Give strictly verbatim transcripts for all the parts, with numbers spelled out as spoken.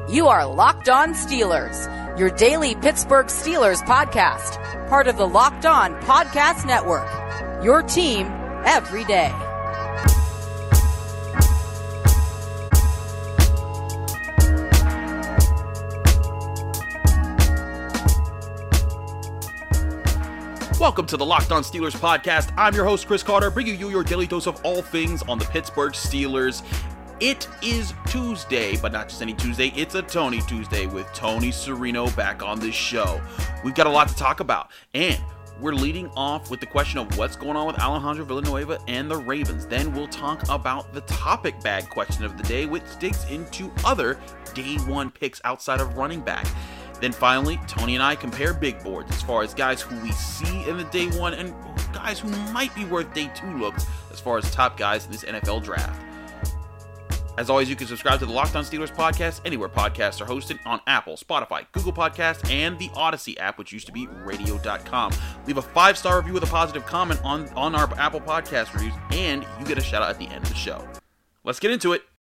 You are Locked On Steelers, your daily Pittsburgh Steelers podcast, part of the Locked On Podcast Network, your team every day. Welcome to the Locked On Steelers podcast. I'm your host, Chris Carter, bringing you your daily dose of all things on the Pittsburgh Steelers. It is Tuesday, but not just any Tuesday. It's a Tony Tuesday with Tony Serino back on this show. We've got a lot to talk about, and we're leading off with the question of what's going on with Alejandro Villanueva and the Ravens. Then we'll talk about the topic bag question of the day, which digs into other day one picks outside of running back. Then finally, Tony and I compare big boards as far as guys who we see in the day one and guys who might be worth day two looks as far as top guys in this N F L draft. As always, you can subscribe to the Locked On Steelers podcast anywhere podcasts are hosted on Apple, Spotify, Google Podcasts, and the Odyssey app, which used to be radio dot com. Leave a five-star review with a positive comment on, on our Apple Podcast reviews, and you get a shout-out at the end of the show. Let's get into it.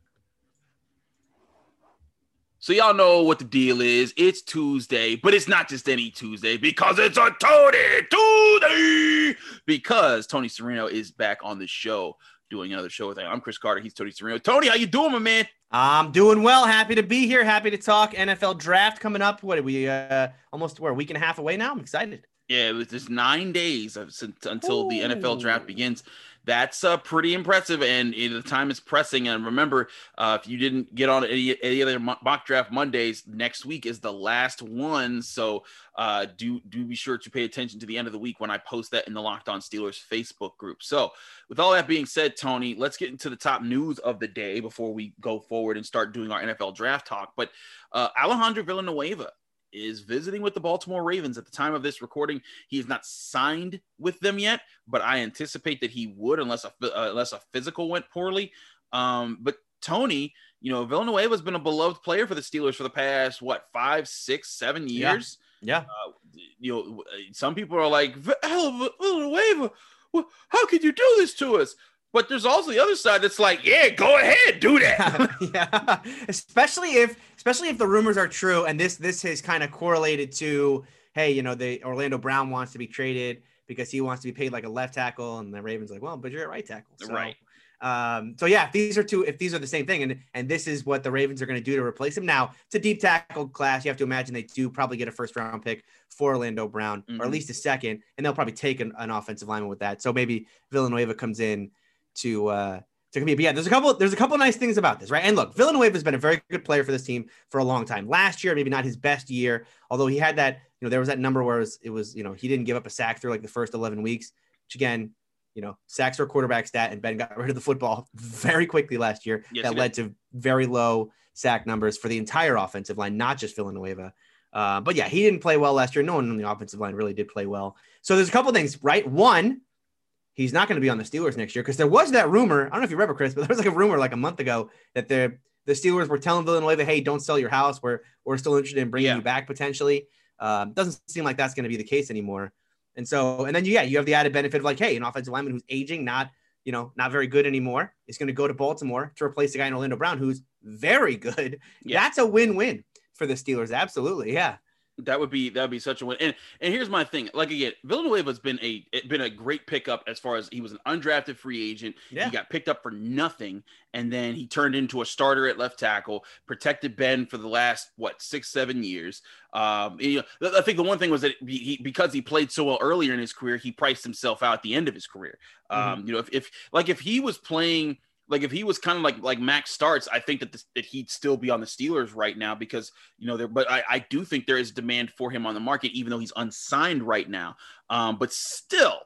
So y'all know what the deal is. It's Tuesday, but it's not just any Tuesday because it's a Tony Tuesday. Because Tony Serino is back on the show doing another show with him. I'm Chris Carter. He's Tony Serino. Tony, how you doing, my man? I'm doing well. Happy to be here. Happy to talk N F L draft coming up. What are we uh, almost we're a week and a half away now? I'm excited. Yeah, it was just nine days until Ooh. the N F L draft begins. That's uh, pretty impressive, and uh, the time is pressing. And remember, uh, if you didn't get on any, any other mock draft Mondays, next week is the last one. So uh, do do be sure to pay attention to the end of the week when I post that in the Locked On Steelers Facebook group. So with all that being said, Tony, let's get into the top news of the day before we go forward and start doing our N F L draft talk. But uh, Alejandro Villanueva is visiting with the Baltimore Ravens at the time of this recording. He is not signed with them yet, but I anticipate that he would unless a, uh, unless a physical went poorly. Um, but Tony, you know, Villanueva has been a beloved player for the Steelers for the past, what, five, six, seven years? Yeah. yeah. Uh, you know, some people are like, Villanueva, how could you do this to us? But there's also the other side that's like, yeah, go ahead, do that. yeah, especially if especially if the rumors are true, and this this has kind of correlated to, hey, you know, the Orlando Brown wants to be traded because he wants to be paid like a left tackle, and the Ravens like, well, but you're a right tackle, so, right? Um, so yeah, if these are two, if these are the same thing, and and this is what the Ravens are going to do to replace him. Now, it's a deep tackle class. You have to imagine they do probably get a first round pick for Orlando Brown, mm-hmm. or at least a second, and they'll probably take an, an offensive lineman with that. So maybe Villanueva comes in to uh to compete. But yeah, there's a couple there's a couple nice things about this, right? And look, Villanueva has been a very good player for this team for a long time. Last year, maybe not his best year, although he had that, you know, there was that number where it was, it was you know, he didn't give up a sack through like the first eleven weeks, which again, you know, sacks are a quarterback stat, and Ben got rid of the football very quickly last year. Yes, that led to very low sack numbers for the entire offensive line, not just Villanueva. Uh, but yeah, he didn't play well last year. No one on the offensive line really did play well. So there's a couple things, right? One, he's not going to be on the Steelers next year because there was that rumor. I don't know if you remember, Chris, but there was like a rumor like a month ago that the the Steelers were telling Villanueva, hey, don't sell your house. We're, we're still interested in bringing yeah. you back potentially. Um, doesn't seem like that's going to be the case anymore. And so, and then, yeah, you have the added benefit of like, hey, an offensive lineman who's aging, not, you know, not very good anymore, is going to go to Baltimore to replace the guy in Orlando Brown, who's very good. Yeah. That's a win-win for the Steelers. Absolutely. Yeah. That would be that would be such a win. And and here's my thing. Like again, Villanueva's been a been a great pickup as far as he was an undrafted free agent. Yeah. He got picked up for nothing, and then he turned into a starter at left tackle, protected Ben for the last what six seven years. Um, you know, I think the one thing was that he because he played so well earlier in his career, he priced himself out at the end of his career. Mm-hmm. Um, you know, if, if like if he was playing. Like if he was kind of like like Max Starks, I think that this, that he'd still be on the Steelers right now because, you know, there. But I, I do think there is demand for him on the market, even though he's unsigned right now. Um, but still,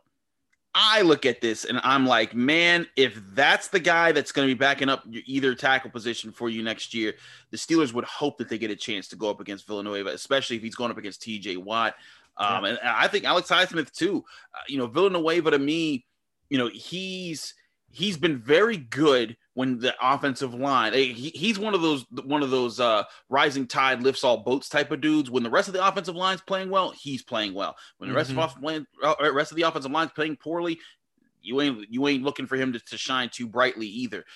I look at this and I'm like, man, if that's the guy that's going to be backing up either tackle position for you next year, the Steelers would hope that they get a chance to go up against Villanueva, especially if he's going up against T J Watt. Um, yeah. And I think Alex Highsmith too. Uh, you know, Villanueva to me, you know, he's. He's been very good when the offensive line. He, he's one of those one of those uh, rising tide lifts all boats type of dudes. When the rest of the offensive line's playing well, he's playing well. When the rest mm-hmm. of the uh, rest of the offensive line's playing poorly, you ain't you ain't looking for him to, to shine too brightly either.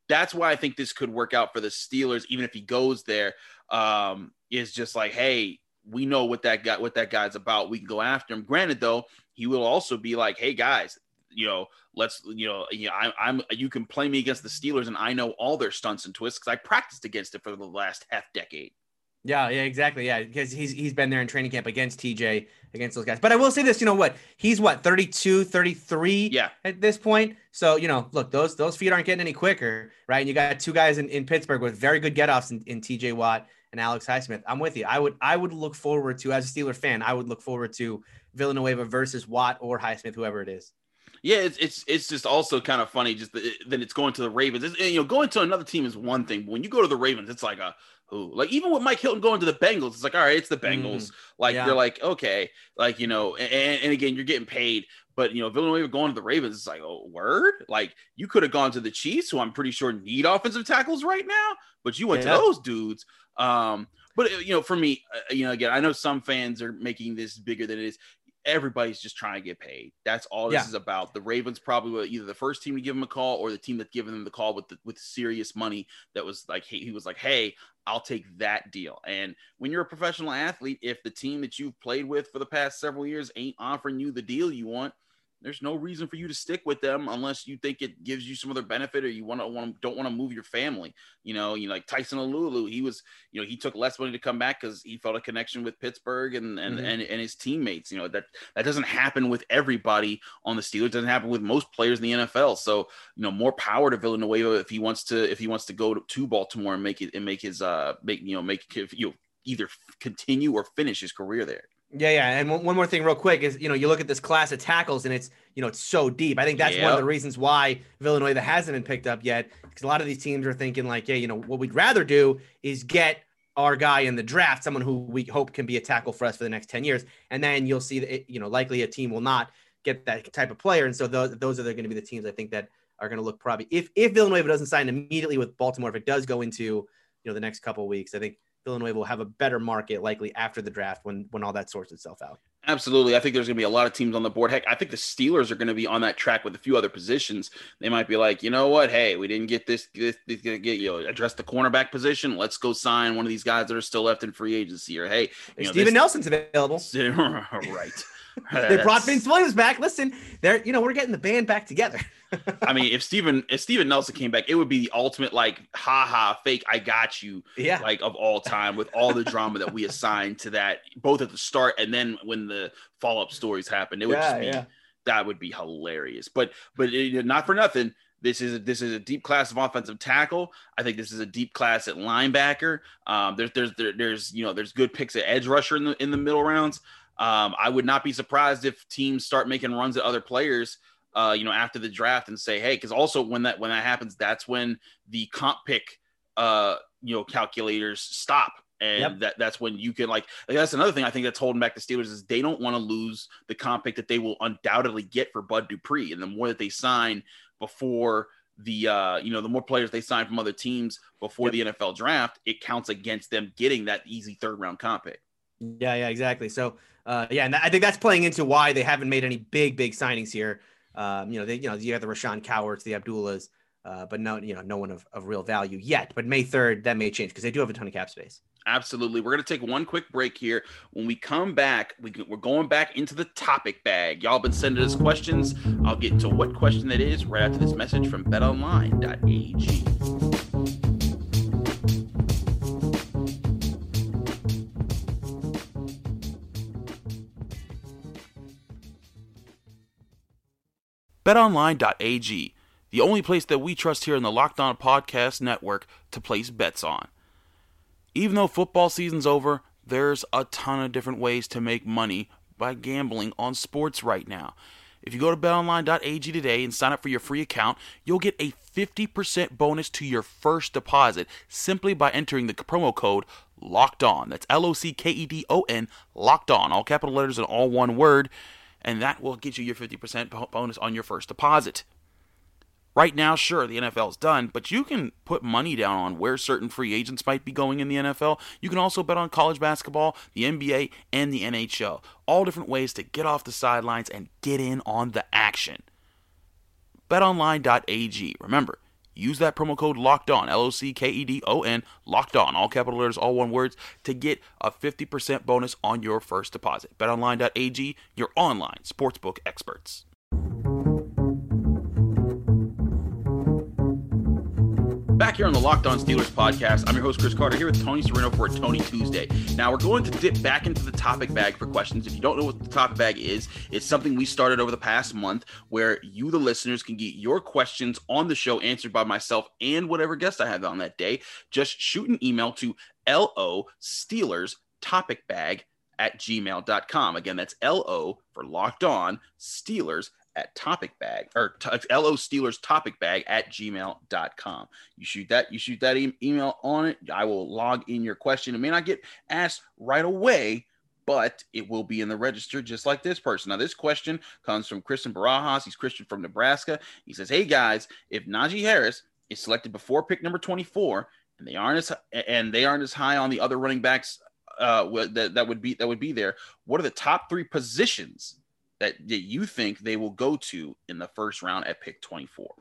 that's why I think this could work out for the Steelers, even if he goes there. Um, is just like, hey, we know what that guy, what that guy's about. We can go after him. Granted, though, he will also be like, hey guys, you know, let's, you know, you know, I, I'm, you can play me against the Steelers, and I know all their stunts and twists because I practiced against it for the last half decade. Yeah, yeah, exactly. Yeah, because he's he's been there in training camp against T J, against those guys. But I will say this, you know what? He's what, thirty-two, thirty-three yeah. at this point. So, you know, look, those those feet aren't getting any quicker, right? And you got two guys in, in Pittsburgh with very good get-offs in, in T J Watt and Alex Highsmith. I'm with you. I would I would look forward to, as a Steeler fan, I would look forward to Villanueva versus Watt or Highsmith, whoever it is. Yeah, it's it's it's just also kind of funny just that, that it's going to the Ravens. It's, you know, going to another team is one thing, but when you go to the Ravens, it's like a who. Like even with Mike Hilton going to the Bengals, it's like, all right, it's the Bengals. Mm, like yeah. You're like, okay, like you know, and, and again, you're getting paid. But you know, Villanueva going to the Ravens, it's like, oh, word. Like you could have gone to the Chiefs, who I'm pretty sure need offensive tackles right now, but you went yeah. to those dudes. Um, but you know, for me, uh, you know, again, I know some fans are making this bigger than it is. Everybody's just trying to get paid. That's all this yeah. is about. The Ravens probably were either the first team to give him a call or the team that's given them the call with the, with serious money that was like, hey, he was like, hey, I'll take that deal. And when you're a professional athlete, if the team that you've played with for the past several years ain't offering you the deal you want, there's no reason for you to stick with them unless you think it gives you some other benefit or you want to want don't want to move your family. You know, you know, like Tyson Alulu, he was, you know, he took less money to come back because he felt a connection with Pittsburgh and and, mm-hmm. and and his teammates. You know, that that doesn't happen with everybody on the Steelers. It doesn't happen with most players in the N F L. So, you know, more power to Villanueva if he wants to if he wants to go to, to Baltimore and make it and make his uh make you know make you know, either continue or finish his career there. Yeah, yeah. And one more thing real quick is, you know, you look at this class of tackles and it's, you know, it's so deep. I think that's yep. one of the reasons why Villanueva hasn't been picked up yet, because a lot of these teams are thinking like, yeah, you know, what we'd rather do is get our guy in the draft, someone who we hope can be a tackle for us for the next ten years. And then you'll see that, it, you know, likely a team will not get that type of player. And so those, those are going to be the teams I think that are going to look probably, if, if Villanueva doesn't sign immediately with Baltimore, if it does go into, you know, the next couple of weeks, I think Villanueva will have a better market likely after the draft when when all that sorts itself out. Absolutely. I think there's going to be a lot of teams on the board. Heck, I think the Steelers are going to be on that track with a few other positions. They might be like, you know what? Hey, we didn't get this, this, this get, you know, address the cornerback position. Let's go sign one of these guys that are still left in free agency. Or, hey, you know, Steven this, Nelson's available. Right. They brought Vince Williams back. Listen, they're, you know, we're getting the band back together. I mean, if Steven, if Steven Nelson came back, it would be the ultimate, like, ha ha, fake, I got you, yeah. like, of all time, with all the drama that we assigned to that, both at the start and then when the follow-up stories happened. It would yeah, just be, yeah. that would be hilarious. But, but it, not for nothing, this is, a, this is a deep class of offensive tackle. I think this is a deep class at linebacker. Um, there's, there's, there, there's, you know, there's good picks at edge rusher in the, in the middle rounds. Um, I would not be surprised if teams start making runs at other players, uh, you know, after the draft and say, hey, because also when that when that happens, that's when the comp pick, uh, you know, calculators stop, and yep. that that's when you can like, like that's another thing I think that's holding back the Steelers is they don't want to lose the comp pick that they will undoubtedly get for Bud Dupree, and the more that they sign before the uh, you know, the more players they sign from other teams before yep. the N F L draft, it counts against them getting that easy third round comp pick. Yeah, yeah, exactly. So, uh, yeah, and I think that's playing into why they haven't made any big, big signings here. Um, you know, they, you know, you have the Rashawn Cowards, the Abdullahs, uh, but no, you know, no one of, of real value yet. But May third, that may change because they do have a ton of cap space. Absolutely. We're going to take one quick break here. When we come back, we, we're going back into the topic bag. Y'all been sending us questions. I'll get into what question that is right after this message from bet online dot a g. bet online dot a g, the only place that we trust here in the Locked On Podcast Network to place bets on. Even though football season's over, there's a ton of different ways to make money by gambling on sports right now. If you go to bet online dot a g today and sign up for your free account, you'll get a fifty percent bonus to your first deposit simply by entering the promo code Locked On. That's L O C K E D O N, Locked On, all capital letters and all one word. And that will get you your fifty percent bonus on your first deposit. Right now, sure, the N F L is done, but you can put money down on where certain free agents might be going in the N F L. You can also bet on college basketball, the N B A, and the N H L. All different ways to get off the sidelines and get in on the action. bet online dot a g. Remember, use that promo code Locked On, L O C K E D O N, Locked On, all capital letters, all one words, to get a fifty percent bonus on your first deposit. bet online dot a g, your online sportsbook experts. Back here on the Locked On Steelers podcast, I'm your host, Chris Carter, here with Tony Serino for a Tony Tuesday. Now, we're going to dip back into the topic bag for questions. If you don't know what the topic bag is, it's something we started over the past month where you, the listeners, can get your questions on the show answered by myself and whatever guest I have on that day. Just shoot an email to L O Steelers topic bag at gmail dot com. Again, that's L O for Locked On Steelers at topic bag or t- Lo Steelers topic bag at gmail dot com. You shoot that, you shoot that e- email on it. I will log in your question. It may not get asked right away, but it will be in the register just like this person. Now, this question comes from Christian Barajas. He's Christian from Nebraska. He says, hey guys, if Najee Harris is selected before pick number twenty-four and they aren't as and they aren't as high on the other running backs uh, that, that would be that would be there, what are the top three positions that, that you think they will go to in the first round at pick twenty-four?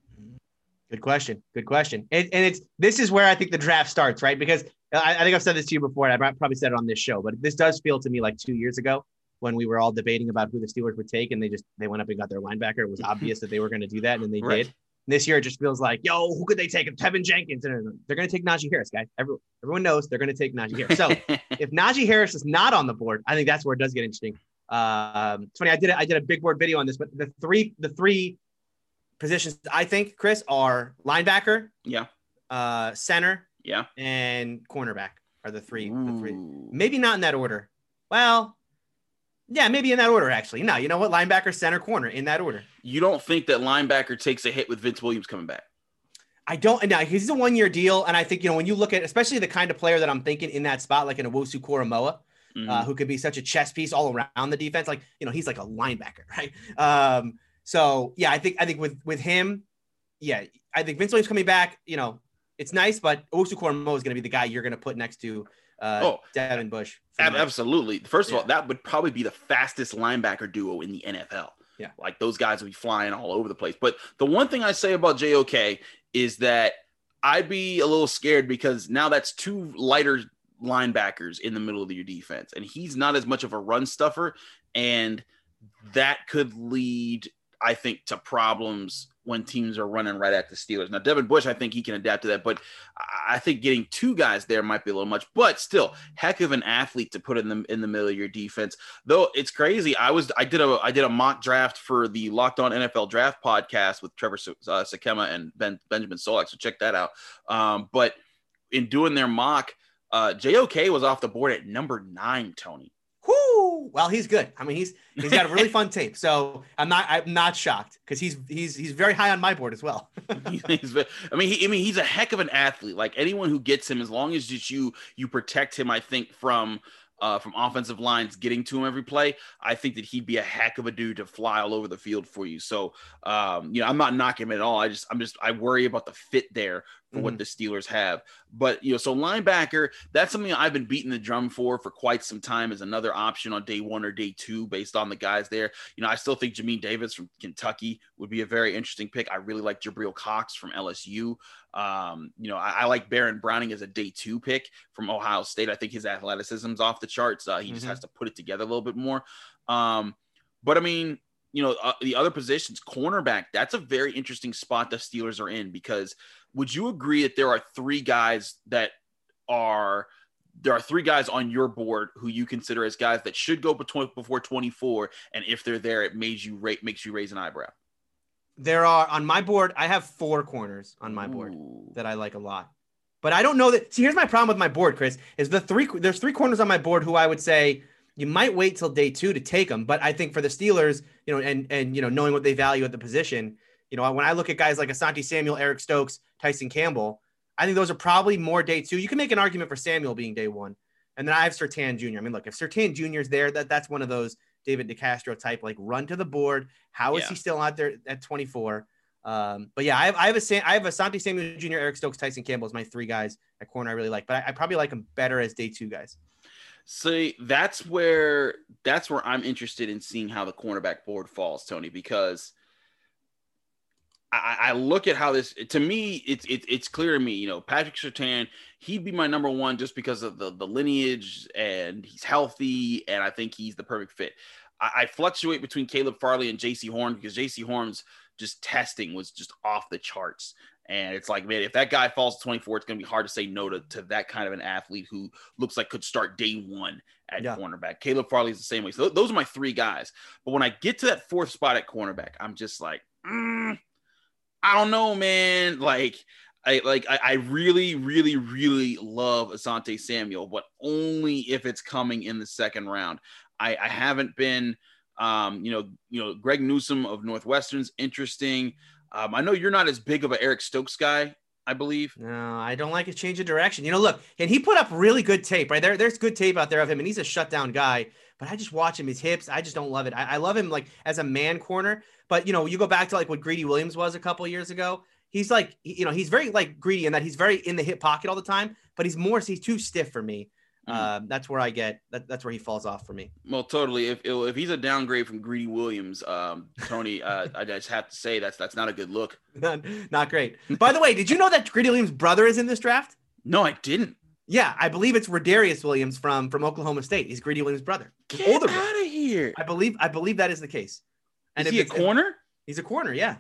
Good question. Good question. And, and it's this is where I think the draft starts, right? Because I, I think I've said this to you before, and I probably said it on this show, but this does feel to me like two years ago when we were all debating about who the Steelers would take, and they just they went up and got their linebacker. It was obvious that they were going to do that, and then they right. did. And this year, it just feels like, yo, who could they take? Tevin Jenkins. They're going to take Najee Harris, guys. Everyone, everyone knows they're going to take Najee Harris. So if Najee Harris is not on the board, I think that's where it does get interesting. Um, it's funny. I did a, I did a big board video on this, but the three the three positions I think, Chris, are linebacker, yeah, uh, center, yeah, and cornerback are the three. Ooh. The three. Maybe not in that order. Well, yeah, maybe in that order. Actually, no. You know what? Linebacker, center, corner in that order. You don't think that linebacker takes a hit with Vince Williams coming back? I don't. No, he's a one year deal, and I think you know when you look at especially the kind of player that I'm thinking in that spot, like an Owusu Koramoah. Mm-hmm. Uh, who could be such a chess piece all around the defense. Like, you know, he's like a linebacker, right? Um, so yeah, I think, I think with, with him, yeah, I think Vince Williams coming back, you know, it's nice, but Owusu Koramoah is going to be the guy you're going to put next to uh, oh, Devin Bush. Ab- absolutely. First of yeah. all, that would probably be the fastest linebacker duo in the N F L. Yeah. Like those guys would be flying all over the place. But the one thing I say about J O K is that I'd be a little scared because now that's two lighter linebackers in the middle of your defense, and he's not as much of a run stuffer, and that could lead, I think, to problems when teams are running right at the Steelers. Now, Devin Bush, I think he can adapt to that, but I think getting two guys there might be a little much, but still heck of an athlete to put in the in the middle of your defense. Though it's crazy. I was I did a I did a mock draft for the Locked On N F L Draft podcast with Trevor uh, Sakema and Ben Benjamin Solak, so check that out. Um, but in doing their mock, Uh, J O K was off the board at number nine, Tony. Whoo! Well, he's good. I mean, he's he's got a really fun tape. So I'm not I'm not shocked because he's he's he's very high on my board as well. he's, I mean, he, I mean, he's a heck of an athlete. Like anyone who gets him, as long as just you you protect him, I think from uh, from offensive lines getting to him every play, I think that he'd be a heck of a dude to fly all over the field for you. So, um, you know, I'm not knocking him at all. I just I'm just I worry about the fit there for what the Steelers have. But, you know, so linebacker, that's something I've been beating the drum for for quite some time as another option on day one or day two based on the guys there. You know, I still think Jamin Davis from Kentucky would be a very interesting pick. I really like Jabril Cox from L S U. Um, you know, I, I like Baron Browning as a day two pick from Ohio State. I think his athleticism's off the charts. Uh, he mm-hmm. just has to put it together a little bit more. Um, but, I mean, you know, uh, the other positions, cornerback, that's a very interesting spot the Steelers are in because would you agree that there are three guys that are there are three guys on your board who you consider as guys that should go between, before twenty-four, and if they're there, it makes you rate makes you raise an eyebrow? There are on my board. I have four corners on my board Ooh. that I like a lot, but I don't know that. See, here's my problem with my board, Chris. Is the three there's three corners on my board who I would say you might wait till day two to take them, but I think for the Steelers, you know, and and you know, knowing what they value at the position. You know, when I look at guys like Asante Samuel, Eric Stokes, Tyson Campbell, I think those are probably more day two. You can make an argument for Samuel being day one. And then I have Surtain Junior I mean, look, if Surtain Junior is there, that, that's one of those David DeCastro type, like run to the board. How is yeah. he still out there at twenty-four? Um, but yeah, I have I have a I have Asante Samuel Junior, Eric Stokes, Tyson Campbell as my three guys at corner I really like. But I, I probably like them better as day two guys. See, that's where that's where I'm interested in seeing how the cornerback board falls, Tony, because I, I look at how this, to me, it's it, it's clear to me, you know, Patrick Surtain, he'd be my number one just because of the, the lineage, and he's healthy, and I think he's the perfect fit. I, I fluctuate between Caleb Farley and J C Horn, because J C Horn's just testing was just off the charts. And it's like, man, if that guy falls to twenty-four, it's going to be hard to say no to, to that kind of an athlete who looks like could start day one at yeah. cornerback. Caleb Farley is the same way. So th- those are my three guys. But when I get to that fourth spot at cornerback, I'm just like, mm, I don't know, man. Like, I like I, I really, really, really love Asante Samuel, but only if it's coming in the second round. I, I haven't been, um, you know, you know, Greg Newsome of Northwestern's interesting. Um, I know you're not as big of an Eric Stokes guy, I believe. No, I don't like his change of direction. You know, look, and he put up really good tape, right? There, there's good tape out there of him, and he's a shutdown guy. But I just watch him, his hips. I just don't love it. I, I love him like as a man corner. But, you know, you go back to like what Greedy Williams was a couple of years ago. He's like, you know, he's very like greedy in that he's very in the hip pocket all the time. But he's more, he's too stiff for me. Mm. Uh, that's where I get that. That's where he falls off for me. Well, totally. If if he's a downgrade from Greedy Williams, um, Tony, uh, I just have to say that's that's not a good look. not, not great. By the way, did you know that Greedy Williams' brother is in this draft? No, I didn't. Yeah, I believe it's Rodarius Williams from from Oklahoma State. He's Greedy Williams' brother. His Get older out of here. I believe I believe that is the case. And is he a corner? If, he's a corner. Yeah.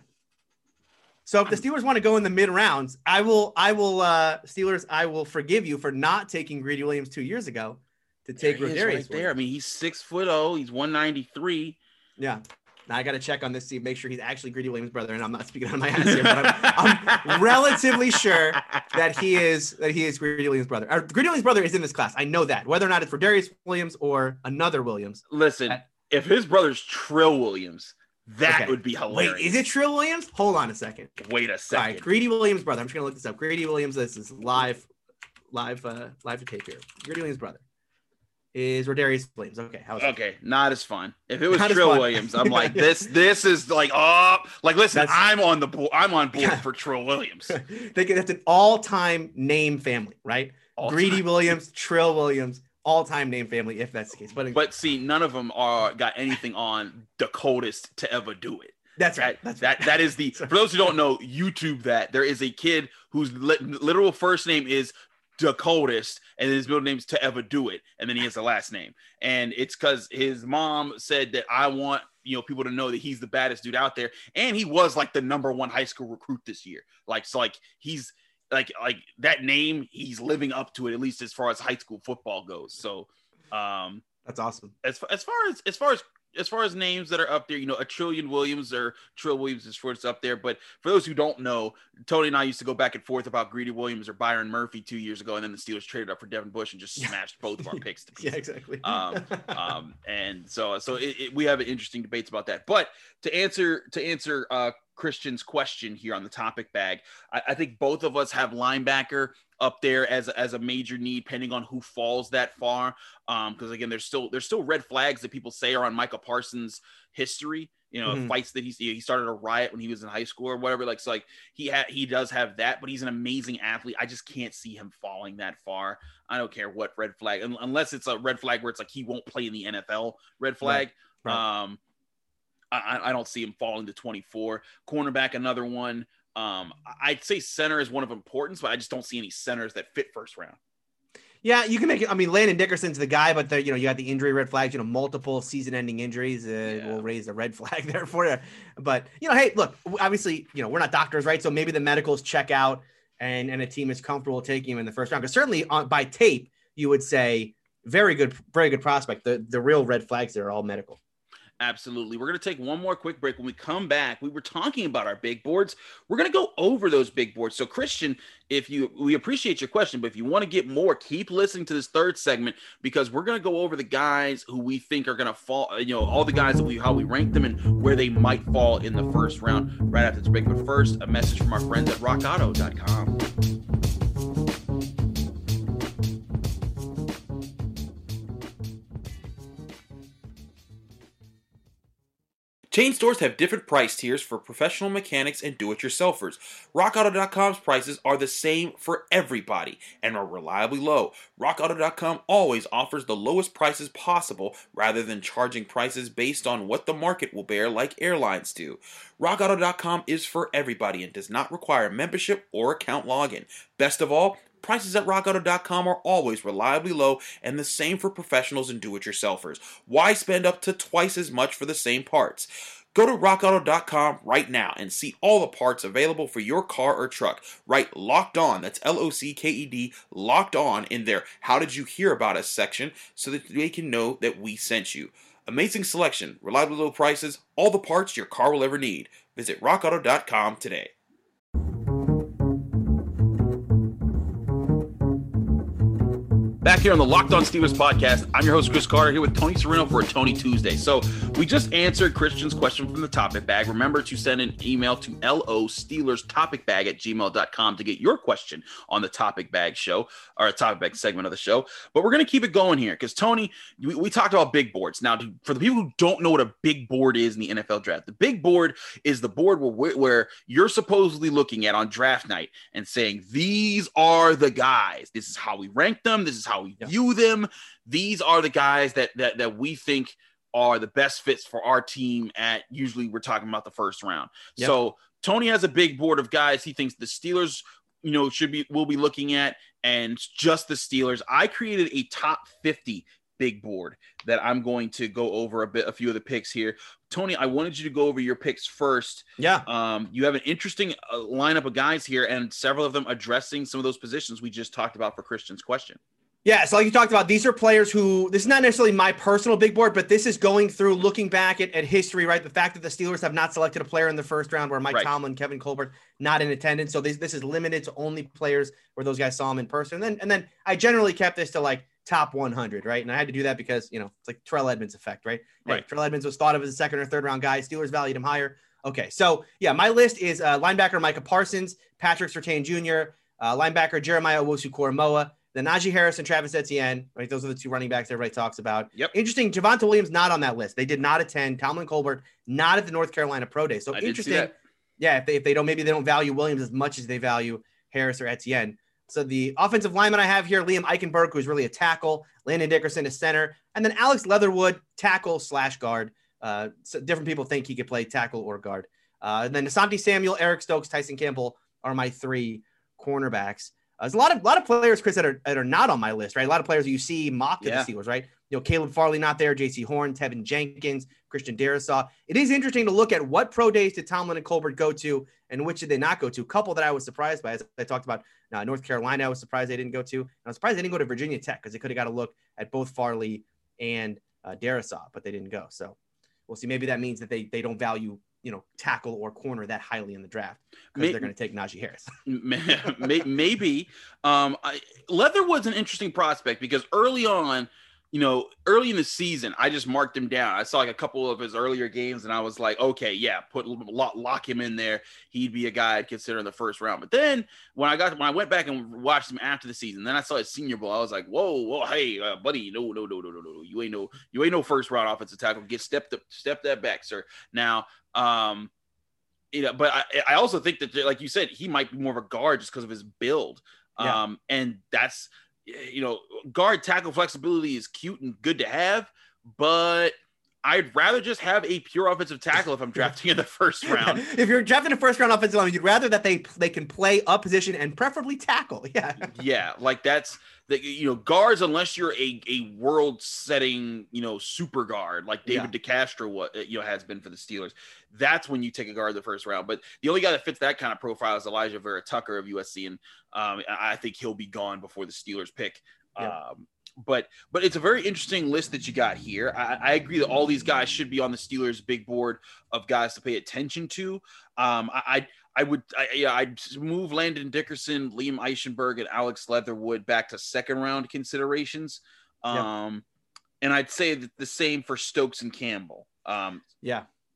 So if the Steelers want to go in the mid rounds, I will, I will, uh, Steelers, I will forgive you for not taking Greedy Williams two years ago to take Rodarius right there. I mean, he's six foot oh, he's one ninety-three. Yeah. Now I got to check on this, see, make sure he's actually Greedy Williams' brother. And I'm not speaking out of my ass here, but I'm, I'm relatively sure that he is, that he is Greedy Williams' brother. Or Greedy Williams' brother is in this class. I know that, whether or not it's Rodarius Williams or another Williams. Listen, uh, if his brother's Trill Williams, that okay. would be hilarious. Wait, is it Trill Williams? Hold on a second. Wait a second. All right, Greedy Williams' brother. I'm just gonna look this up. Greedy Williams. This is live, live, uh, live to tape here. Greedy Williams' brother is Rodarius Williams. Okay, how's okay, that? Not as fun. If it was not Trill Williams, I'm like this. This is like oh, like listen, that's, I'm on the board. I'm on board yeah. for Trill Williams. They get that's an all-time name family, right? All Greedy time. Williams, Trill Williams. All-time name family, if that's the case. But but see, none of them are got anything on the coldest to ever do it. That's right. That's that right. that is the. For those who don't know, YouTube that there is a kid whose li- literal first name is the coldest, and his middle name's to ever do it, and then he has the last name, and it's because his mom said that I want you know people to know that he's the baddest dude out there, and he was like the number one high school recruit this year. Like so, like he's. Like like that name, he's living up to it, at least as far as high school football goes. So um, that's awesome. As as far as as far as as far as names that are up there, you know, a Trillion Williams or Trill Williams is what's up there. But for those who don't know, Tony and I used to go back and forth about Greedy Williams or Byron Murphy two years ago, and then the Steelers traded up for Devin Bush and just smashed both of our picks to pieces. Yeah, exactly. um, um, and so so it, it, we have interesting debates about that. But to answer to answer uh, Christian's question here on the topic bag, I, I think both of us have linebacker up there as as a major need, depending on who falls that far. Um, because again, there's still there's still red flags that people say are on Micah Parsons' history. You know, mm-hmm. fights that he's he started a riot when he was in high school or whatever. Like so, like he had he does have that, but he's an amazing athlete. I just can't see him falling that far. I don't care what red flag, unless it's a red flag where it's like he won't play in the N F L. Red flag. Right. Right. Um, I, I don't see him falling to twenty-four. Cornerback, another one. Um, I'd say center is one of importance, but I just don't see any centers that fit first round. Yeah, you can make it. I mean, Landon Dickerson's the guy, but the, you know, you got the injury red flags, you know, multiple season-ending injuries uh, yeah. will raise a red flag there for you. But, you know, hey, look, obviously, you know, we're not doctors, right? So maybe the medicals check out and, and a team is comfortable taking him in the first round. Because certainly on, by tape, you would say very good, very good prospect. The, the real red flags there are all medical. Absolutely. We're going to take one more quick break. When we come back, we were talking about our big boards. We're going to go over those big boards. So Christian, if you, we appreciate your question, but if you want to get more, keep listening to this third segment, because we're going to go over the guys who we think are going to fall, you know, all the guys that we, how we rank them and where they might fall in the first round right after this break. But first, a message from our friends at rock auto dot com. Chain stores have different price tiers for professional mechanics and do-it-yourselfers. rock auto dot com's prices are the same for everybody and are reliably low. rock auto dot com always offers the lowest prices possible rather than charging prices based on what the market will bear like airlines do. rock auto dot com is for everybody and does not require membership or account login. Best of all, prices at rock auto dot com are always reliably low and the same for professionals and do-it-yourselfers. Why spend up to twice as much for the same parts? Go to rock auto dot com right now and see all the parts available for your car or truck. Write Locked On, that's L O C K E D, Locked On in their How Did You Hear About Us section so that they can know that we sent you. Amazing selection, reliably low prices, all the parts your car will ever need. Visit rock auto dot com today. Back here on the Locked On Steelers podcast, I'm your host, Chris Carter, here with Tony Serino for a Tony Tuesday. So we just answered Christian's question from the topic bag. Remember to send an email to L O Steelers topic bag at gmail dot com to get your question on the topic bag show, or a topic bag segment of the show. But we're going to keep it going here because, Tony, we, we talked about big boards. Now, to, for the people who don't know what a big board is in the N F L draft, the big board is the board where, where you're supposedly looking at on draft night and saying, these are the guys. This is how we rank them. This is how we view them. These are the guys that that that we think are the best fits for our team at, usually we're talking about the first round. Yep. So Tony has a big board of guys he thinks the Steelers, you know, should be, will be looking at, and just the Steelers. I created a top fifty big board that I'm going to go over a bit, a few of the picks here. Tony, I wanted you to go over your picks first. Yeah. Um, you have an interesting uh, lineup of guys here, and several of them addressing some of those positions we just talked about for Christian's question. Yeah, so like you talked about, these are players who, this is not necessarily my personal big board, but this is going through, looking back at, at history, right? The fact that the Steelers have not selected a player in the first round, where Mike right. Tomlin, Kevin Colbert, not in attendance. So this, this is limited to only players where those guys saw them in person. And then, and then I generally kept this to like top one hundred, right? And I had to do that because, you know, it's like Terrell Edmonds effect, right? Right. Hey, Terrell Edmonds was thought of as a second or third round guy. Steelers valued him higher. Okay, so yeah, my list is uh, linebacker Micah Parsons, Patrick Surtain Junior, uh, linebacker Jeremiah Owusu-Koramoah, then Najee Harris and Travis Etienne, right? Those are the two running backs everybody talks about. Yep. Interesting. Javonte Williams not on that list. They did not attend. Tomlin Colbert not at the North Carolina Pro Day. So I interesting. Yeah, if they if they don't, maybe they don't value Williams as much as they value Harris or Etienne. So the offensive lineman I have here, Liam Eichenberg, who's really a tackle, Landon Dickerson is center, and then Alex Leatherwood, tackle slash guard. Uh, so different people think he could play tackle or guard. Uh, and then Asante Samuel, Eric Stokes, Tyson Campbell are my three cornerbacks. Uh, there's a lot of lot of players, Chris, that are that are not on my list, right? A lot of players that you see mocked yeah. at the Steelers, right? You know, Caleb Farley not there, J C Horn, Tevin Jenkins, Christian Darrisaw. It is interesting to look at what pro days did Tomlin and Colbert go to, and which did they not go to. A couple that I was surprised by, as I talked about, uh, North Carolina, I was surprised they didn't go to. And I was surprised they didn't go to Virginia Tech because they could have got a look at both Farley and uh, Darrisaw, but they didn't go. So we'll see. Maybe that means that they they don't value, you know, tackle or corner that highly in the draft because they're going to take Najee Harris. Maybe. Um, I, Leatherwood's an interesting prospect because early on, you know, early in the season, I just marked him down. I saw like a couple of his earlier games and I was like, okay, yeah, put lock, lock him in there. He'd be a guy I'd consider in the first round. But then when I got, when I went back and watched him after the season, then I saw his Senior Bowl. I was like, whoa, whoa, hey, uh, buddy, no, no, no, no, no, no, you ain't no, you ain't no first round offensive tackle. Get stepped up, step that back, sir. Now, um, you know, but I, I also think that, like you said, he might be more of a guard just because of his build. Yeah. Um, and that's, you know, guard tackle flexibility is cute and good to have, but I'd rather just have a pure offensive tackle if I'm drafting in the first round. If you're drafting a first round offensive lineman, you'd rather that they they can play up position and preferably tackle. Yeah. Yeah. Like that's the, you know, guards, unless you're a, a world setting, you know, super guard, like David yeah. DeCastro, what, you know, has been for the Steelers. That's when you take a guard in the first round. But the only guy that fits that kind of profile is Elijah Vera Tucker of U S C. And um, I think he'll be gone before the Steelers pick. Yeah. Um, But but it's a very interesting list that you got here. I, I agree that all these guys should be on the Steelers' big board of guys to pay attention to. Um, I I, I would I, yeah I'd move Landon Dickerson, Liam Eichenberg, and Alex Leatherwood back to second round considerations. Um, yep. And I'd say that the same for Stokes and Campbell. Um, yeah.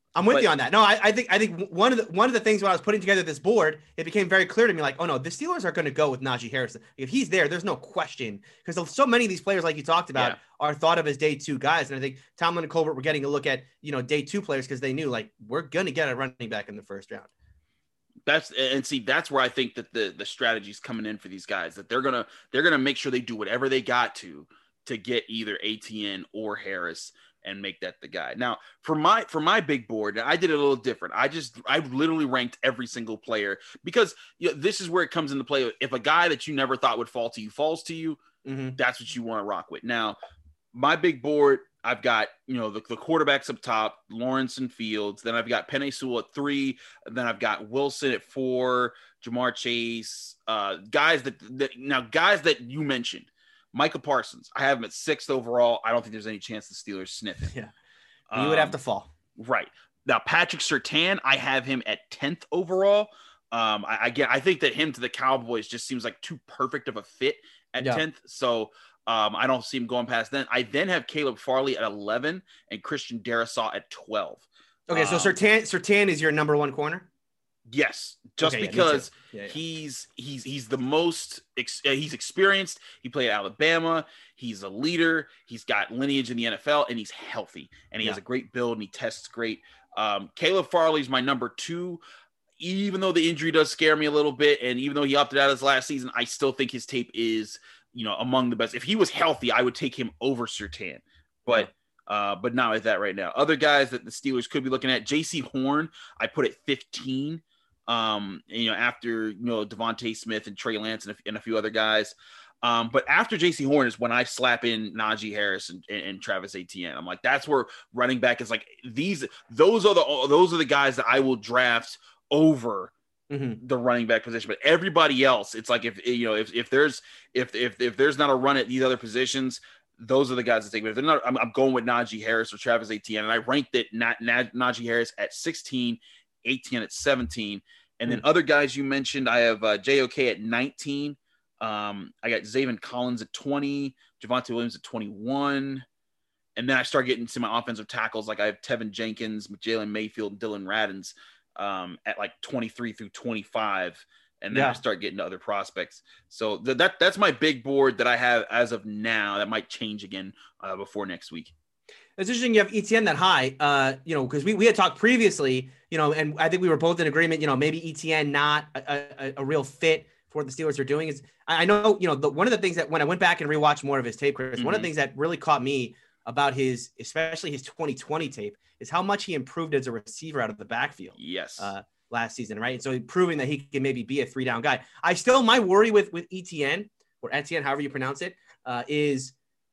I'm with but, you on that. No, I, I think I think one of the one of the things when I was putting together this board, it became very clear to me, like, oh no, the Steelers are going to go with Najee Harris. If he's there, there's no question, because so many of these players, like you talked about, yeah. are thought of as day two guys. And I think Tomlin and Colbert were getting a look at, you know, day two players because they knew, like, we're going to get a running back in the first round. That's and see, that's where I think that the the strategy is coming in for these guys, that they're gonna they're gonna make sure they do whatever they got to to get either A T N or Harris and make that the guy. Now, for my for my big board, I did it a little different. I just I literally ranked every single player, because you know, this is where it comes into play. If a guy that you never thought would fall to you falls to you, mm-hmm. that's what you want to rock with. Now, my big board, I've got, you know, the, the quarterbacks up top, Lawrence and Fields. Then I've got Penei Sewell at three. Then I've got Wilson at four, Jamar Chase, uh, guys that, that now guys that you mentioned. Micah Parsons, I have him at sixth overall. I don't think there's any chance the Steelers sniff him. Yeah, um, you would have to fall. Right. Now, Patrick Surtain, I have him at tenth overall. Um, I, I get, I think that him to the Cowboys just seems like too perfect of a fit at yeah. tenth. So um, I don't see him going past then. I then have Caleb Farley at eleven and Christian Darrisaw at twelve. Okay, so um, Surtain, Surtain is your number one corner? Yes, just okay, because yeah, yeah. he's he's he's the most ex- he's experienced. He played at Alabama. He's a leader. He's got lineage in the N F L, and he's healthy. And he yeah. has a great build, and he tests great. Um, Caleb Farley's my number two. Even though the injury does scare me a little bit, and even though he opted out his last season, I still think his tape is, you know, among the best. If he was healthy, I would take him over Surtain. But yeah. Uh, but not at that right now. Other guys that the Steelers could be looking at, J C Horn, I put at fifteen. Um, you know, after, you know, Devontae Smith and Trey Lance and a, and a few other guys. Um, but after J C Horn is when I slap in Najee Harris and, and, and Travis Etienne. I'm like, that's where running back is like these, those are the, those are the guys that I will draft over mm-hmm. the running back position. But everybody else, it's like, if, you know, if, if there's, if, if, if there's not a run at these other positions, those are the guys that take me. If they're not, I'm, I'm going with Najee Harris or Travis Etienne. And I ranked it not, not Najee Harris at sixteen, Etienne at seventeen. And then mm. other guys you mentioned, I have uh, J O K at nineteen. Um, I got Zaven Collins at twenty, Javonte Williams at twenty-one. And then I start getting to my offensive tackles. Like I have Tevin Jenkins, Jalen Mayfield, and Dylan Radins um, at like twenty-three through twenty-five. And then yeah. I start getting to other prospects. So th- that that's my big board that I have as of now. That might change again uh, before next week. It's interesting you have Etienne that high, uh, you know, because we, we had talked previously, you know, and I think we were both in agreement, you know, maybe Etienne not a, a, a real fit for what the Steelers are doing. Is I know, you know, the, one of the things that when I went back and rewatched more of his tape, Chris, mm-hmm. one of the things that really caught me about his, especially his twenty twenty tape, is how much he improved as a receiver out of the backfield. Yes. Uh, last season, right? And so proving that he can maybe be a three down guy. I still, my worry with, with Etienne or Etienne, however you pronounce it, uh, is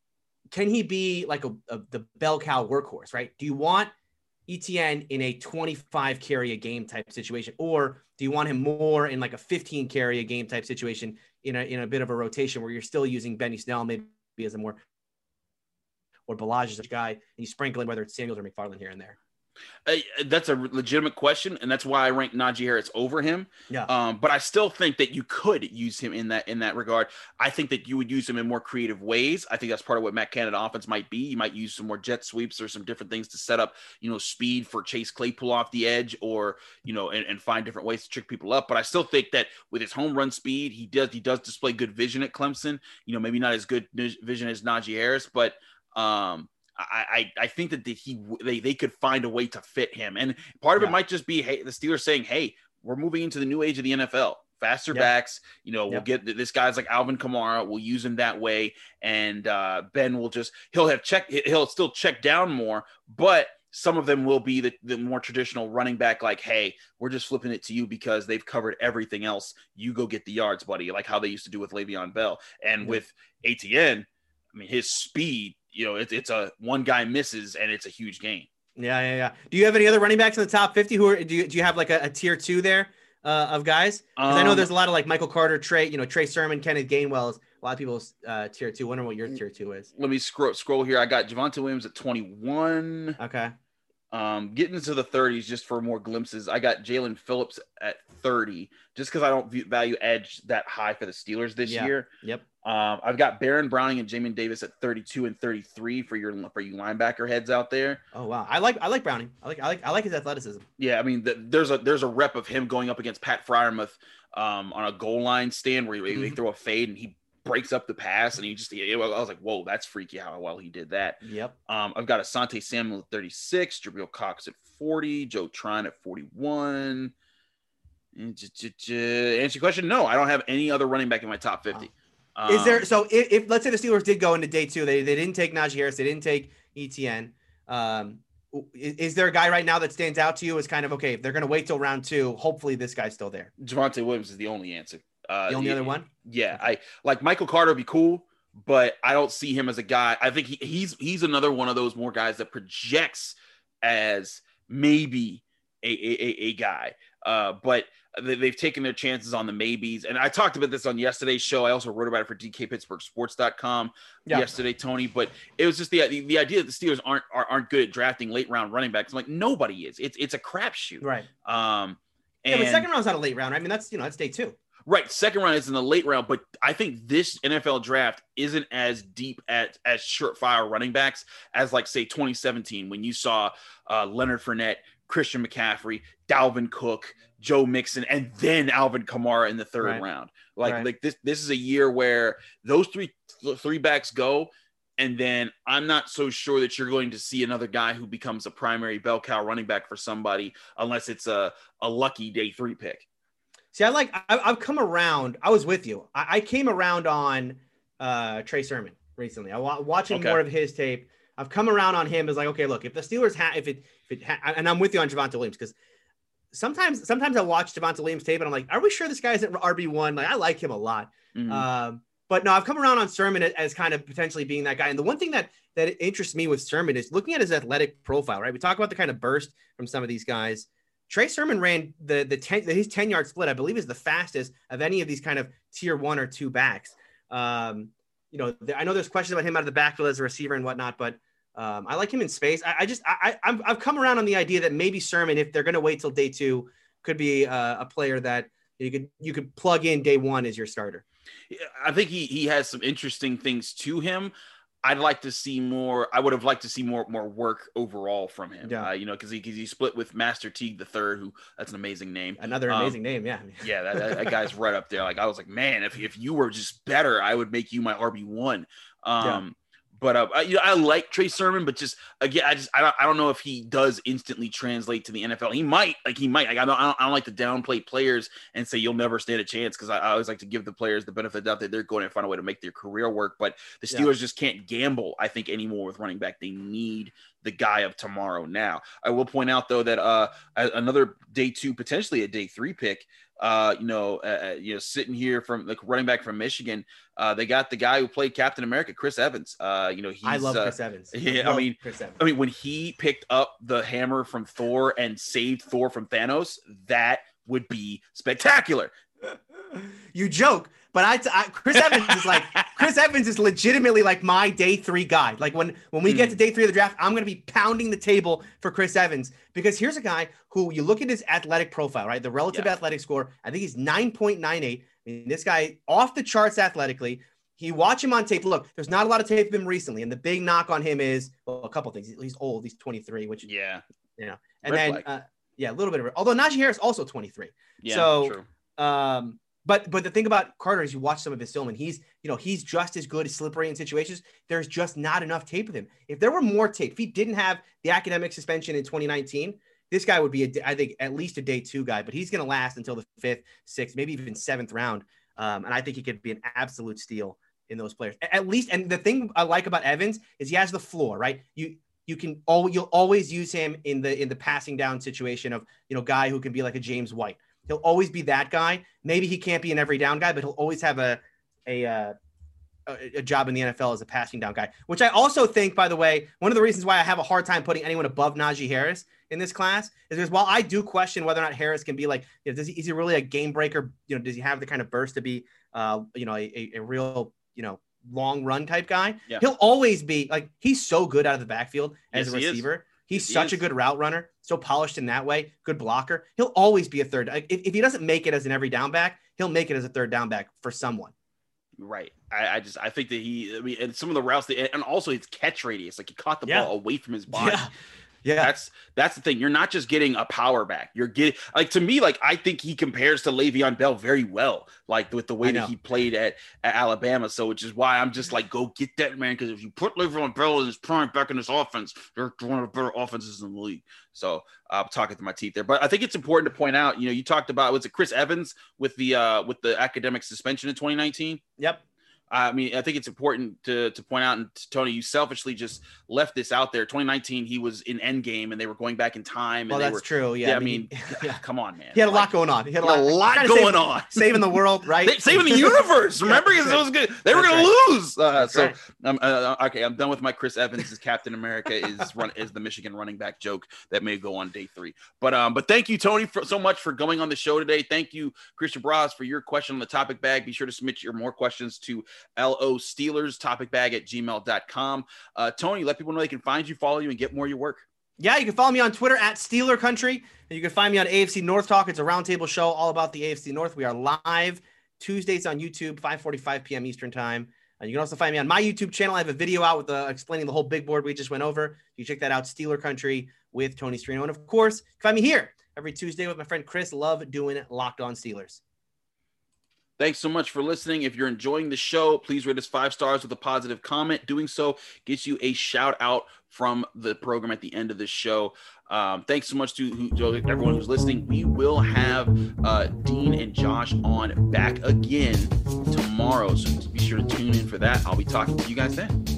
can he be like a, a the bell cow workhorse, right? Do you want Etienne in a twenty-five carry a game type situation, or do you want him more in like a fifteen carry a game type situation in a, in a bit of a rotation where you're still using Benny Snell maybe as a more, or Ballage as a guy, and you sprinkle in whether it's Samuels or McFarland here and there? Uh, that's a legitimate question, and that's why I ranked Najee Harris over him. Yeah. Um, but I still think that you could use him in that in that regard. I think that you would use him in more creative ways. I think that's part of what Matt Canada offense might be. You might use some more jet sweeps or some different things to set up, you know, speed for Chase Claypool off the edge, or you know, and, and find different ways to trick people up. But I still think that with his home run speed, he does he does display good vision at Clemson. You know, maybe not as good vision as Najee Harris, but um. I, I think that the, he they, they could find a way to fit him. And part of yeah. it might just be, hey, the Steelers saying, hey, we're moving into the new age of the N F L. Faster yep. backs, you know, we'll yep. get this guy's like Alvin Kamara. We'll use him that way. And uh, Ben will just, he'll have check, he'll still check down more, but some of them will be the, the more traditional running back, like, hey, we're just flipping it to you because they've covered everything else. You go get the yards, buddy, like how they used to do with Le'Veon Bell. And yep. with Etienne, I mean, his speed, you know, it's it's a one guy misses and it's a huge gain. Yeah, yeah, yeah. Do you have any other running backs in the top fifty who are, do you, do you have like a, a tier two there uh, of guys? Because um, I know there's a lot of like Michael Carter, Trey, you know, Trey Sermon, Kenneth Gainwell is a lot of people's uh, tier two. Wonder what your tier two is. Let me scroll scroll here. I got Javonte Williams at twenty-one. Okay. Um, getting into the thirties just for more glimpses. I got Jalen Phillips at thirty, just because I don't view, value edge that high for the Steelers this yeah. year. Yep. Um, I've got Baron Browning and Jamin Davis at thirty-two and thirty-three for your for you linebacker heads out there. Oh wow, I like I like Browning. I like I like I like his athleticism. Yeah, I mean, the, there's a there's a rep of him going up against Pat Freiermuth um, on a goal line stand where he, mm-hmm. they throw a fade and he breaks up the pass, and he just he, I was like, whoa, that's freaky how well he did that. Yep. Um, I've got Asante Samuel at thirty-six, Jabril Cox at forty, Joe Trine at forty-one. Answer your question: no, I don't have any other running back in my top fifty. Wow. Um, Is there so if, if let's say the Steelers did go into day two, they they didn't take Najee Harris, they didn't take E T N. Um, is, is there a guy right now that stands out to you as kind of okay? If they're going to wait till round two, hopefully this guy's still there. Javonte Williams is the only answer. Uh, the only he, other one? Yeah, I like Michael Carter would be cool, but I don't see him as a guy. I think he, he's he's another one of those more guys that projects as maybe a a, a guy. Uh, but they, they've taken their chances on the maybes. And I talked about this on yesterday's show. I also wrote about it for D K Pittsburgh Sports dot com yeah. yesterday, Tony. But it was just the, the the idea that the Steelers aren't are, aren't good at drafting late round running backs. I'm like, nobody is. It's it's a crapshoot, right? Um, and yeah, but second round's not a late round. I mean, that's you know that's day two. Right, second round is in the late round, but I think this N F L draft isn't as deep at as surefire running backs as, like, say, twenty seventeen when you saw uh, Leonard Fournette, Christian McCaffrey, Dalvin Cook, Joe Mixon, and then Alvin Kamara in the third right. round. Like, right. like this, this is a year where those three three backs go, and then I'm not so sure that you're going to see another guy who becomes a primary bell cow running back for somebody unless it's a a lucky day three pick. See, I like, I, I've come around. I was with you. I, I came around on uh, Trey Sermon recently. I was watching okay. more of his tape. I've come around on him as like, okay, look, if the Steelers have, if it, if it, ha- and I'm with you on Javonte Williams, because sometimes, sometimes I watch Javonte Williams tape and I'm like, are we sure this guy's at R B one? Like, I like him a lot. Mm-hmm. Um, but no, I've come around on Sermon as kind of potentially being that guy. And the one thing that, that interests me with Sermon is looking at his athletic profile, right? We talk about the kind of burst from some of these guys. Trey Sermon ran the the ten his ten yard split, I believe, is the fastest of any of these kind of tier one or two backs. Um, you know, th- I know there's questions about him out of the backfield as a receiver and whatnot, but um, I like him in space. I, I just I, I I've come around on the idea that maybe Sermon, if they're going to wait till day two, could be uh, a player that you could you could plug in day one as your starter. I think he he has some interesting things to him. I'd like to see more. I would have liked to see more more work overall from him. Yeah. Uh, you know, because he because he split with Master Teague the third, who that's an amazing name. Another amazing um, name, yeah. yeah, that, that, that guy's right up there. Like I was like, man, if if you were just better, I would make you my R B one. Um, yeah. But uh, I, you know, I like Trey Sermon, but just again, I just I don't, I don't know if he does instantly translate to the N F L. He might, like he might. Like, I don't I don't, I don't like to downplay players and say you'll never stand a chance, because I, I always like to give the players the benefit of the doubt that they're going to find a way to make their career work. But the Steelers yeah. just can't gamble, I think, anymore with running back. They need the guy of tomorrow now. I will point out though that uh, another day two, potentially a day three pick. Uh, you know, uh, you know, sitting here from like running back from Michigan, uh, they got the guy who played Captain America, Chris Evans. Uh, you know, he's, I love uh, Chris Evans. Yeah, I, I mean, Chris Evans. I mean, when he picked up the hammer from Thor and saved Thor from Thanos, that would be spectacular. You joke, but I, I Chris Evans is like Chris Evans is legitimately like my day three guy. Like when when we mm. get to day three of the draft, I'm going to be pounding the table for Chris Evans, because here's a guy who you look at his athletic profile, right? The relative yeah. athletic score. I think he's nine point nine eight. I mean, this guy off the charts athletically. You watch him on tape. Look, there's not a lot of tape of him recently, and the big knock on him is well, a couple of things. He's old. He's twenty-three, which yeah, you know, and Red then uh, yeah, a little bit of it. Although Najee Harris also twenty-three. Yeah, so, true. Um, But but the thing about Carter is you watch some of his film and he's, you know, he's just as good as slippery in situations. There's just not enough tape with him. If there were more tape, if he didn't have the academic suspension in twenty nineteen, this guy would be, a, I think, at least a day two guy. But he's going to last until the fifth, sixth, maybe even seventh round. Um, and I think he could be an absolute steal in those players. At least, and the thing I like about Evans is he has the floor, right? You you can all you'll always use him in the in the passing down situation of, you know, guy who can be like a James White. He'll always be that guy. Maybe he can't be an every down guy, but he'll always have a a, uh, a a job in the N F L as a passing down guy, which I also think, by the way, one of the reasons why I have a hard time putting anyone above Najee Harris in this class is because while I do question whether or not Harris can be like, you know, does he, is he really a game breaker? You know, does he have the kind of burst to be, uh, you know, a, a real, you know, long run type guy? Yeah. He'll always be like, he's so good out of the backfield as yes, a receiver. He's he such is. a good route runner, so polished in that way, good blocker. He'll always be a third. If, if he doesn't make it as an every down back, he'll make it as a third down back for someone. Right. I, I just I think that he I mean and some of the routes that, and also his catch radius, like he caught the Yeah. ball away from his body. Yeah. Yeah. That's that's the thing. You're not just getting a power back. You're getting like to me, like I think he compares to Le'Veon Bell very well, like with the way that he played at, at Alabama. So which is why I'm just like, go get that man, because if you put Le'Veon Bell in his prime back in this offense, they're one of the better offenses in the league. So I'm talking to my teeth there. But I think it's important to point out, you know, you talked about was it Chris Evans with the uh with the academic suspension in twenty nineteen? Yep. I mean, I think it's important to to point out, and Tony, you selfishly just left this out there. twenty nineteen, he was in Endgame, and they were going back in time. And well, they that's were, true. Yeah, yeah I I mean, mean, yeah. come on, man. He had a like, lot going on. He had a lot, lot, a lot going save, on. Saving the world, right? They, saving the universe. Remember, yeah, because it was good. They that's were going right. to lose. Uh, so, right. um, uh, okay, I'm done with my Chris Evans as Captain America is run is the Michigan running back joke that may go on day three. But um, but thank you, Tony, for, so much for going on the show today. Thank you, Christian Braz, for your question on the topic bag. Be sure to submit your more questions to L O Steelers topic bag at gmail dot com. Uh, Tony, let people know they can find you, follow you, and get more of your work. Yeah, you can follow me on Twitter at Steeler Country. And you can find me on A F C North Talk. It's a roundtable show all about the A F C North. We are live Tuesdays on YouTube, five forty-five p.m. Eastern time. And you can also find me on my YouTube channel. I have a video out with uh, explaining the whole big board we just went over. You can check that out, Steeler Country with Tony Strino. And of course, you can find me here every Tuesday with my friend Chris. Love doing Locked On Steelers. Thanks so much for listening. If you're enjoying the show, please rate us five stars with a positive comment. Doing so gets you a shout out from the program at the end of the show. Um, thanks so much to, who, to everyone who's listening. We will have uh, Dean and Josh on back again tomorrow. So be sure to tune in for that. I'll be talking to you guys then.